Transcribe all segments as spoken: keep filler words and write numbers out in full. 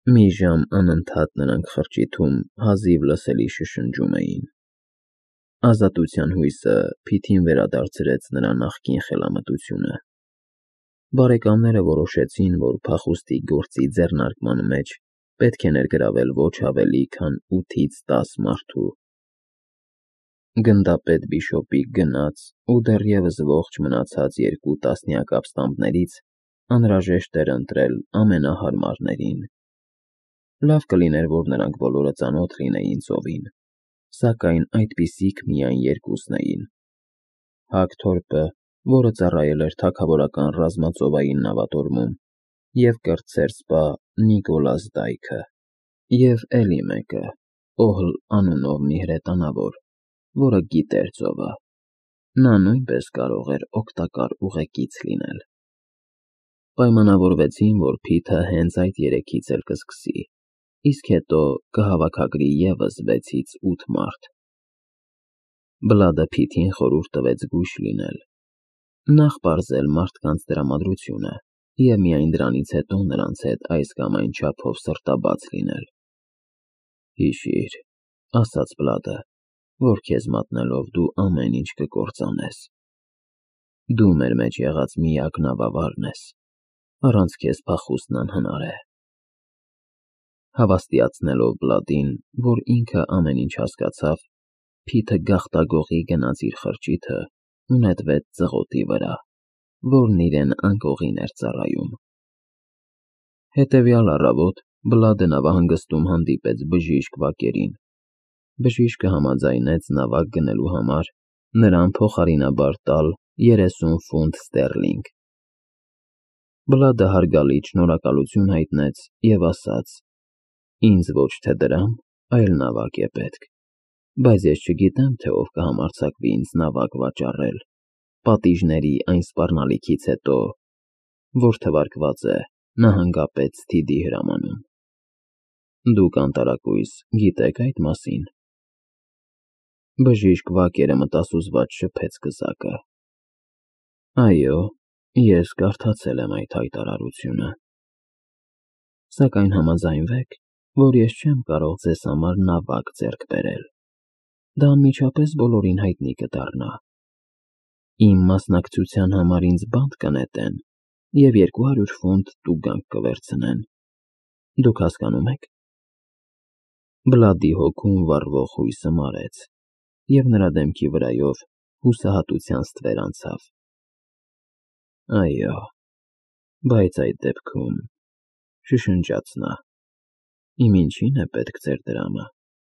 Մի ժամ անընդհատ նրանք խրճիթում հազիվ լսելի շշնջում էին։ Ազատության հույսը Փիթին վերադարձրեց նրա նախկին խելամտությունը։ Բարեկամները որոշեցին, որ փախուստի գործի ձեռնարկման մեջ պետք է ներգրավել ոչ ավելի, քան ութից տաս մարդու։ Գնդապետ Բիշոպի գնաց ու դեռևս ողջ մնացած երկու տասնյակ ապստամբներից անհրաժեշտ էր ընտրել ամենահարմարներին։ Լավ կլիներ, որ նրանք բոլորը ծանոթ լինեին ծովին, սակայն այդպիսիք միայն երկուսն էին. Հակթորպը, որը ծառայել էր թագավորական ռազմածովային նավատորմում, և կրտսեր Նիկոլաս Դայքը, և էլի մեկը, Օհլ անունով մի հրետանավոր, որը գիտեր ծովը։ Նա նույնպես կարող էր օգտակար ուղեկից լինել։ Պայմանավորվեցին, որ Փիթը հենց այդ երեքից էլ կսկսի, իսկ հետո կհավաքագրի ևս վեցից ութ մարդ։ Բլադը Փիթին խորհուրդ տվեց զգույշ լինել, նախ պարզել մարդկանց տրամադրությունը և միայն դրանից հետո նրանց հետ այս կամ այն չափով սրտաբաց լինել։ Հիշիր, ասաց Բլադը, որ քեզ մատնելով դու ամեն ինչ կկործանես։ Դու մեր մեջ եղած միակ նավավարն ես, առանց քեզ փախուստն անհնար է։ Հավաստիացնելով Բլադին, որ ինքը ամեն ինչ հասկացավ, Փիթը գաղտագողի գնաց իր խրճիթը ու նետվեց ծղոտի վրա, որն իրեն անկողին էր ծառայում։ Հետևյալ առավոտ Բլադը նավահանգստում հանդիպեց բժիշկ Վակերին։ Բժիշկը համաձայնեց նավակ գնելու համար նրան փոխարինաբար տալ երեսուն ֆունտ ստեռլինգ։ Բլադը հարգալից շնորհակալություն հայտնեց և ասաց. «Ինձ ոչ թե դրամ, այլ նավակ է պետք, բայց ես չգիտեմ, թե ով կհամարձակվի ինձ նավակ վաճառել պատիժների այն սպառնալիքից հետո, որ թվարկված է նահանգապետ Սթիդի հրամանում։ Դուք, անտարակույս, գիտեք այդ մասին»։ Բժիշկ Վակերը մտասուզված շփեց կզակը։ Այո, ես կարդացել եմ այդ հայտարարությունը։ Սակայն համաձայնվեք, որ ես չեմ կարող ձեզ համար նավակ ձեռք բերել։ Դա անմիջապես բոլորին հայտնի կդառնա։ Իմ մասնակցության համար ինձ բանտ կնետեն և երկու հարյուր ֆունտ տուգանք կվերցնեն։ Դուք հասկանո՞ւմ եք։ Բլադի հոգում վառվող հույսը մարեց, և նրա դեմքի վրայով հուսահատության ստվեր անցավ։ Այո, բայց այդ դեպքում, շշնջաց նա, իմ ինչի՞ն է պետք ձեր դրամը։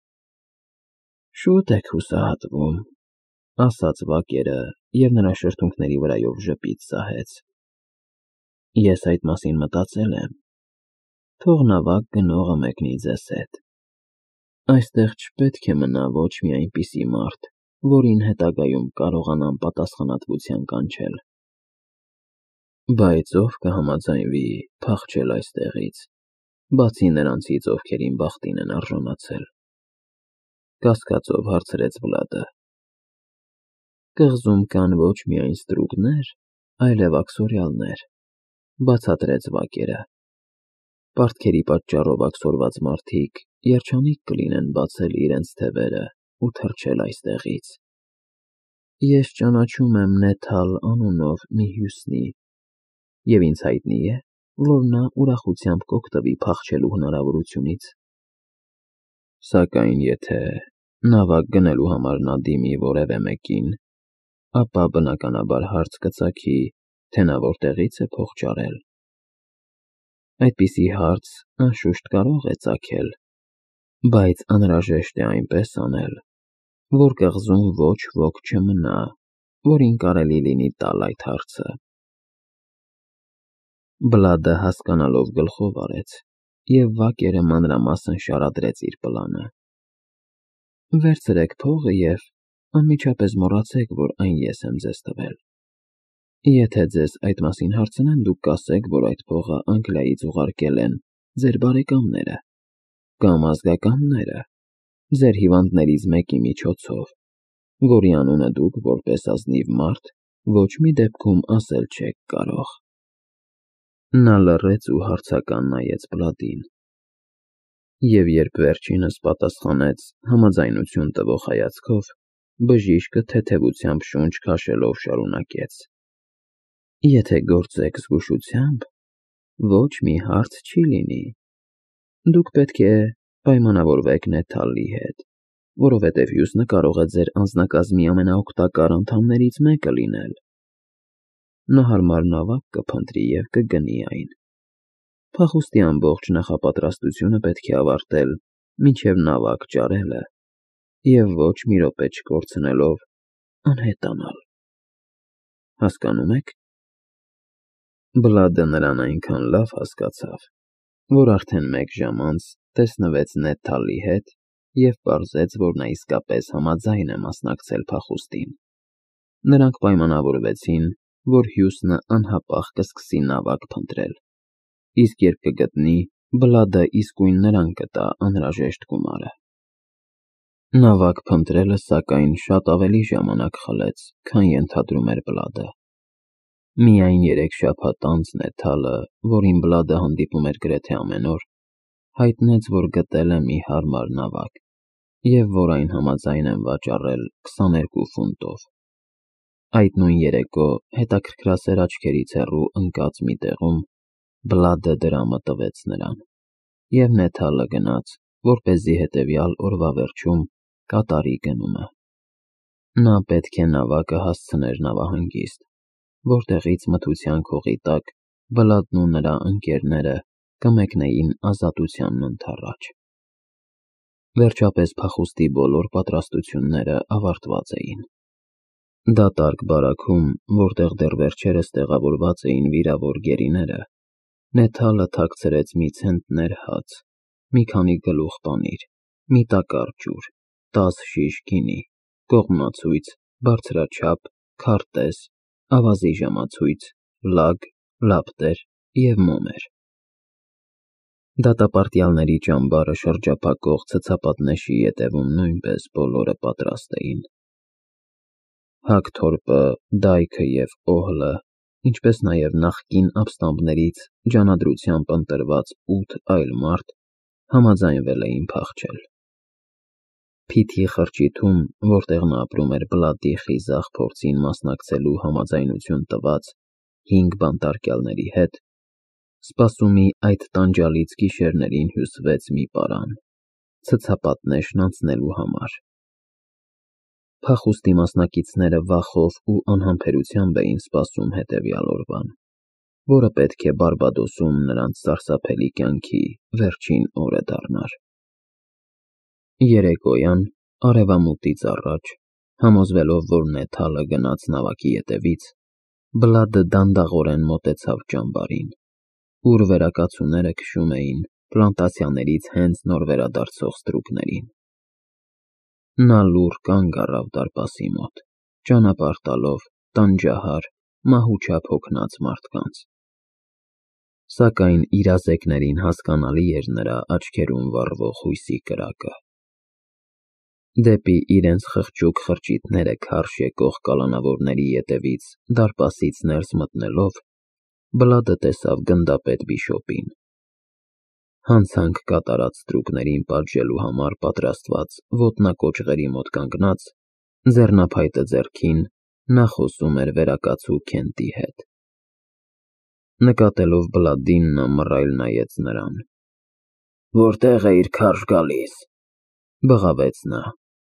Շուտ եք հուսահատվում, ասաց Վակերը և նրա շրթունքների վրայով ժպիտ սահեց։ Ես այդ մասին մտածել եմ։ Թող նավակ գնողը մեկնի ձեզ հետ։ Այստեղ չպետք է մնա ոչ մի այնպիսի մարդ, որին հետագայում կարողանամ պատասխանատվության կանչել։ Բայց ով կհամաձայնվի փախչել այստեղից, բացի նրանցից, ովքեր իմ բախտին են արժանացել, կասկածով հարցրեց Բլադը։ Կղզում կան ոչ միայն ստրուկներ, այլև աքսորյալներ, բացատրեց Վակերը։ Պարտքերի պատճառով աքսորված մարդիկ երջանիկ կլինեն բացել իրենց թևերը ու թռչել այստեղից։ Ես ճանաչում եմ Նեթալ անունով մի հյուսնի, և ինձ հայտնի է, որ նա ուրախությամբ կօգտվի փախչելու հնարավորությունից։ Սակայն եթե նավակ գնելու համար նա դիմի որևէ մեկին, ապա բնականաբար հարց կծագի, թե նա որտեղից է փող ճարել։ Այդպիսի հարց, անշուշտ, կարող է ծագել, բայց անհրաժեշտ է այնպես անել, որ կղզում ոչ ոք չմնա, որին կարելի լինի տալ այդ հարցը։ Բլադը հասկանալով գլխով արեց, և Վակերը մանրամասն շարադրեց իր պլանը։ Վերցրեք փողը և անմիջապես մոռացեք, որ այն ես եմ ձեզ տվել։ Եթե ձեզ այդ մասին հարցնեն, դուք կասեք, որ այդ փողը Անգլիայից ուղարկել են ձեր բարեկամները կամ ազգականները, ձեր հիվանդներից մեկի միջոցով, որի անունը դուք, որպես ազնիվ մարդ, ոչ մի դեպքում ասել չեք կարող։ Նա լռեց ու հարցական նայեց Բլադին։ Եվ երբ վերջինս պատասխանեց համաձայնություն տվող հայացքով, բժիշկը թեթևությամբ շունչ քաշելով շարունակեց. Եթե գործեք զգուշությամբ, ոչ մի հարց չի լինի։ Դուք պետք է պայմանավորվեք Նեթալի հետ, որովհետև հյուսնը կարող է ձեր անձնակազմի ամենաօգտակար անդամներից մեկը լինել։ Նա հարմար նավակ կփնտրի և կգնի այն։ Փախուստի ամբողջ նախապատրաստությունը պետք է ավարտել մինչև նավակ ճարելը և ոչ մի րոպե չկորցնելով անհետանալ։ Հասկանո՞ւմ եք։ Բլադը նրան այնքան լավ հասկացավ, որ արդեն մեկ ժամ անց տեսնվեց Նեթալի հետ և պարզեց, որ նա իսկապես համաձայն է մասնակցել փախուստին։ Նրանք պայմանավորվեցին, որ հյուսնը անհապաղ կսկսի նավակ փնտրել, իսկ երբ կգտնի, Բլադը իսկույն նրան կտա անհրաժեշտ գումարը։ Նավակ փնտրելը, սակայն, շատ ավելի ժամանակ խլեց, քան ենթադրում էր Բլադը։ Միայն երեք շաբաթ անց Նեթալը, որին Բլադը հանդիպում էր գրեթե ամեն օր, հայտնեց, որ գտել է մի հարմար նավակ և որ այն համաձայն են վաճառել քսաներկու ֆունտով։ Այդ նույն երեկո հետաքրքրասեր աչքերից հեռու ընկած մի տեղում Բլադը դրամը տվեց նրան, և Նեթալը գնաց, որպեսզի հետևյալ օրվա վերջում կատարի գնումը։ Նա պետք է նավակը հասցներ նավահանգիստ, որտեղից մթության քողի տակ Բլադն ու նրա ընկերները կմեկնեին ազատությանն ընդառաջ։ Վերջապես փախուստի բոլոր պատրաստությունները ավարտված էին։ Դատարկ բարաքում, որտեղ դեռ վերջերս տեղավորված էին վիրավոր գերիները, Նեթալը թաքցրեց մի ցենտներ հաց, մի քանի գլուխ պանիր, մի տակառ ջուր, տաս շիշ գինի, կողմնացույց, բարձրաչափ, քարտեզ, ավազի ժամացույց, լագ, լապտեր և մոմեր։ Դատապարտյալների ճամբարը շրջափակող ցցապատնեշի ետևում նույնպես բոլորը պատրաստ էին։ Հագթորպը, Դայքը և Օհլը, ինչպես նաև նախկին ապստամբներից ջանադրությամբ ընտրված ութ այլ մարդ համաձայնվել էին փախչել։ Փիթի խրճիթում, որտեղ նա ապրում էր Բլադի խիզախ փորձին մասնակցելու համաձայնություն տված հինգ բանտարկյալների հետ, սպասումի այդ տանջալից գիշերներին հյուսվեց մի պարան՝ ցցապատնեշն անցնելու համար։ Փախուստի մասնակիցները վախով ու անհամբերությամբ էին սպասում հետևյալ օրվան, որը պետք է Բարբադոսում նրանց սարսափելի կյանքի վերջին օրը դառնար։ Երեկոյան, արևամուտից առաջ, համոզվելով, որ Նեթալը գնաց նավակի ետևից, Բլադը դանդաղորեն մոտեցավ ճամբարին, ուր վերակացուները քշում էին պլանտացիաներից հենց նոր վերադարձող ստրուկներին։ Նա լուռ կանգ առավ դարպասի մոտ, ճանապարհ տալով տանջահար, մահուչափ հոգնած մարդկանց։ Սակայն իրազեկներին հասկանալի էր նրա աչքերում վառվող հույսի կրակը։ Դեպի իրենց խղճուկ խրճիթները քարշ եկող կալանավորների ետևից դարպասից ներս մտնելով, Բլադը տեսավ գնդապետ բիշոպին։ Հանցանք կատարած ստրուկներին պատժելու համար պատրաստված ոտնակոճղերի մոտ կանգնած, ձեռնափայտը ձեռքին, նա խոսում էր վերակացու Քենտի հետ։ Նկատելով Բլադին, նա մռայլ նայեց նրան։ «Որտե՞ղ էիր քարշ գալիս», բղավեց նա։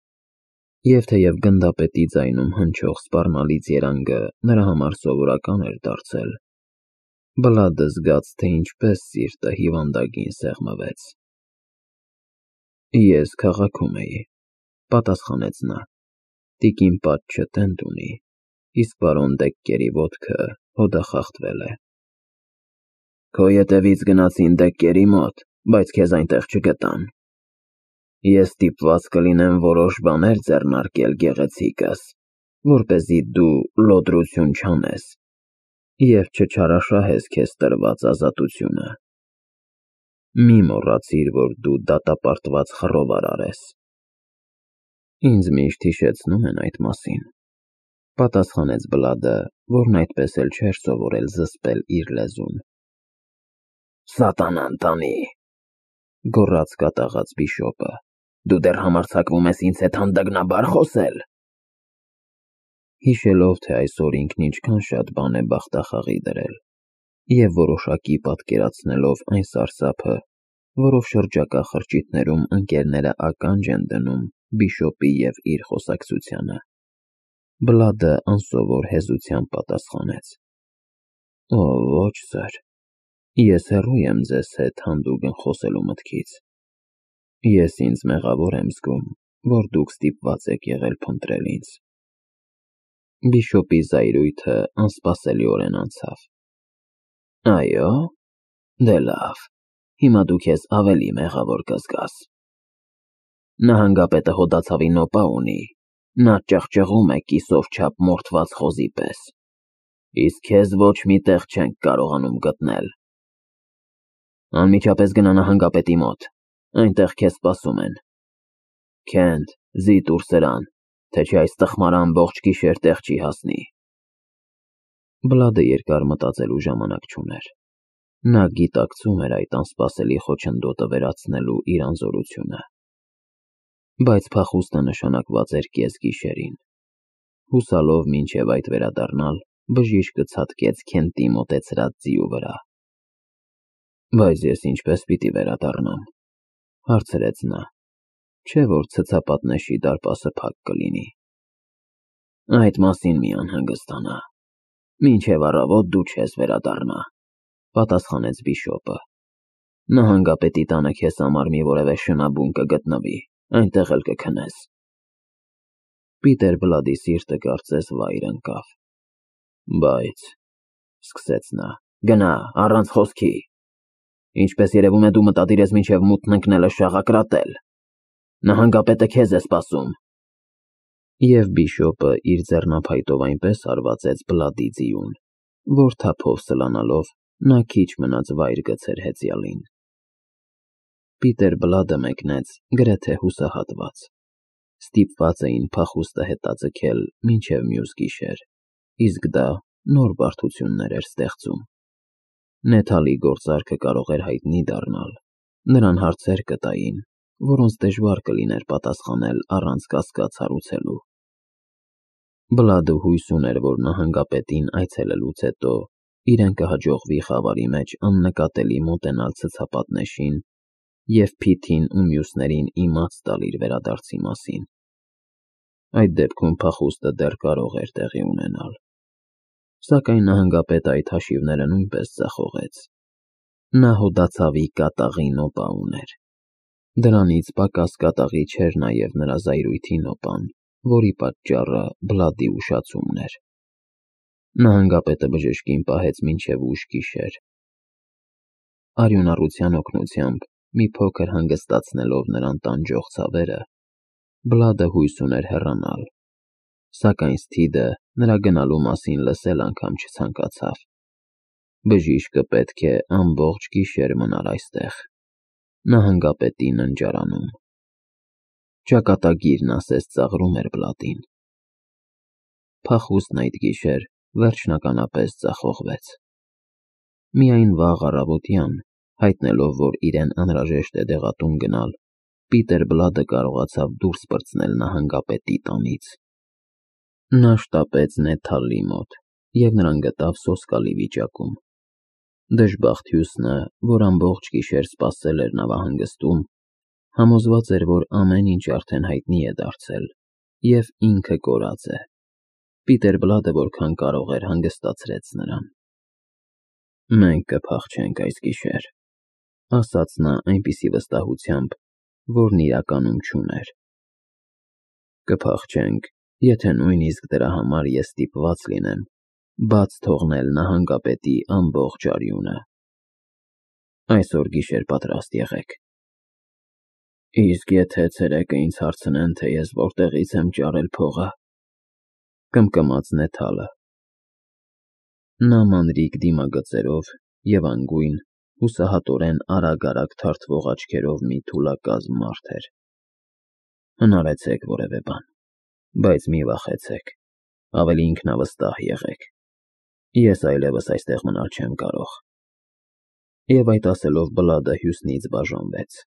Եվ թեև գնդապետի ձայնում հնչող սպառնալից երանգը նրա համար սովորական էր դարձել, Բլադը զգաց, թե ինչպես սիրտը հիվանդագին սեղմվեց։ «Ես քաղաքում էի», պատասխանեց նա։ «Տիկին պատժը տենտ ունի, իսկ պարոն Դեկկերի ոտքը հոդախախտվել է»։ «Քո ետևից գնացին Դեկկերի մոտ, բայց քեզ այնտեղ չգտան։ Ես ստիպված կլինեմ որոշ բաներ ձեռնարկել գեղեցիկս, որպեսզի դու լոդրություն չանես և չչարաշահես քեզ տրված ազատությունը։ Մի մոռացիր, որ դու դատապարտված խռովարար ես»։ «Ինձ միշտ հիշեցնում են այդ մասին», պատասխանեց Բլադը, որն այդպես էլ չէր սովորել զսպել իր լեզուն։ «Սատանան տանի», գոռաց կատաղած բիշոպը։ Դու դեռ համարձակվում ես ինձ հետ հանդգնաբար խոսել։ Հիշելով, թե այսօր ինքն ինչքան շատ բան է բախտախաղի դրել, և որոշակի պատկերացնելով այն սարսափը, որով շրջակա խրճիթներում ընկերները ականջ են դնում բիշոպի և իր խոսակցությանը, Բլադը անսովոր հեզությամբ պատասխանեց. Օ, ոչ, սըր, ես հեռու եմ ձեզ հետ հանդուգն խոսելու մտքից։ Ես ինձ մեղավոր եմ զգում, որ դուք ստիպված եք եղել փնտրել ինձ։ Բիշոպի զայրույթը անսպասելիորեն անցավ։ Այո, դե լավ, հիմա դու քեզ ավելի մեղավոր կզգաս։ Նահանգապետը հոդացավի նոպա ունի, նա ճղճղում է կիսով չափ մորթված խոզի պես, իսկ քեզ ոչ մի տեղ չենք կարողանում գտնել։ Անմիջապես գնա նահանգապետի մոտ, այնտեղ քեզ սպասում են։ Քենթ, զիտ ուր սրան, թե չէ այս տխմարը ամբողջ գիշեր տեղ չի հասնի։ Բլադը երկար մտածելու ժամանակ չուներ։ Նա գիտակցում էր այդ անսպասելի խոչընդոտը վերացնելու իր անզորությունը։ Բայց փախուստը նշանակված էր կեսգիշերին։ Հուսալով մինչև այդ վերադառնալ, բժիշկը ցատկեց Քենթի մոտեցրած ձիու վրա։ Բայց ես ինչպես պիտի վերադառնամ, հարցրեց նա, չէ՞ որ ցցապատնեշի դարպասը փակ կլինի։ Այդ մասին մի անհանգստանա, մինչև առավոտ դու չես վերադառնա, պատասխանեց բիշոպը։ Նահանգապետի տանը քեզ համար մի որևէ շնաբուն կգտնվի, այնտեղ էլ կքնես։ Պիտեր Բլադի սիրտը կարծես վայր ընկավ։ Բայց, սկսեց նա, գնա, առանց խոսքի։ Ինչպես երևում է դու մտադիր ես մինչև մութն ընկնելը շաղակրատել։ Նահանգապետը քեզ է սպասում։ Եվ բիշոպը իր ձեռնափայտով այնպես հարվածեց Բլադի ձիուն, որ թափով սլանալով նա քիչ մնաց վայր գցեր հեծյալին։ Պիտեր Բլադը մեկնեց գրեթե հուսահատված։ Ստիպված էին փախուստը հետաձգել մինչև մյուս գիշեր, իսկ դա նոր բարդություններ էր ստեղծում։ Նեթալի գործարքը կարող էր հայտնի դառնալ, նրան հարցեր կտային, որոնց դժվար կլիներ պատասխանել առանց կասկած հարուցելու։ Բլադը հույս ուներ, որ նահանգապետին այցելելուց հետո իրեն կհաջողվի խավարի մեջ աննկատելի մոտենալ ցցապատնեշին և Փիթին ու մյուսներին իմաց տալ իր վերադարձի մասին։ Այդ դեպքում փախուստը դեռ կարող էր տեղի ունենալ։ Սակայն նահանգապետը այդ հաշիվները նույնպես ձախողեց։ Նա հոդացավի կատաղի նոպա ուներ։ Դրանից պակաս կատաղի չէր նաև նրա զայրույթի նոպան, որի պատճառը Բլադի ուշացումն էր։ Նահանգապետը բժշկին պահեց մինչև ուշ գիշեր։ Արյունառության օգնությամբ մի փոքր հանգստացնելով նրան տանջող ցավերը, Բլադը հույս ուներ հեռանալ, սակայն Սթիդը նրա գնալու մասին լսել անգամ չցանկացավ։ Բժիշկը պետք է ամբողջ գիշեր մնար այստեղ, նահանգապետի ննջարանում։ Ճակատագիրն ասես ծաղրում էր Բլադին։ Փախուստն այդ գիշեր վերջնականապես ձախողվեց։ Միայն վաղ առավոտյան, հայտնելով, որ իրեն անհրաժեշտ է դեղատուն գնալ, Պիտեր Բլադը կարողացավ դուրս պրծնել նահանգապետի տանից։ Նա շտապեց Նեթալի մոտ և նրան գտավ սոսկալի վիճակում։ Դժբախտ Հյուսնը, որ ամբողջ գիշեր սպասել էր նավահանգստում, համոզված էր, որ ամեն ինչ արդեն հայտնի է դարձել, և ինքը կորած է։ Պիտեր Բլադը որքան կարող էր հանգստացրեց նրան։ Մենք կփախչենք այս գիշեր, ասաց նա այնպիսի վստահությամբ, որն իրականում չուներ։ Կփախչենք, եթե նույնիսկ դրա համար ես ստիպված լինեմ բաց թողնել նահանգապետի ամբողջ արյունը։ Այսօր գիշեր պատրաստ եղեք։ Իսկ եթե ցերեկը ինձ հարցնեն, թե ես որտեղից եմ ճարել փողը, կմկմաց Նեթալը։ Նա մանրիկ դիմագծերով և անգույն, հուսահատորեն արագ-արագ թարթվող աչքերով մի թուլակազմ մարդ էր։ Հնարեցեք որևէ բան, բայց մի վախեցեք, ավելի ինքնավստահ եղեք։ Ես այլևս այստեղ մնալ չեմ կարող։ Եվ այդ ասելով Բլադը Հյուսնից բաժանվեց։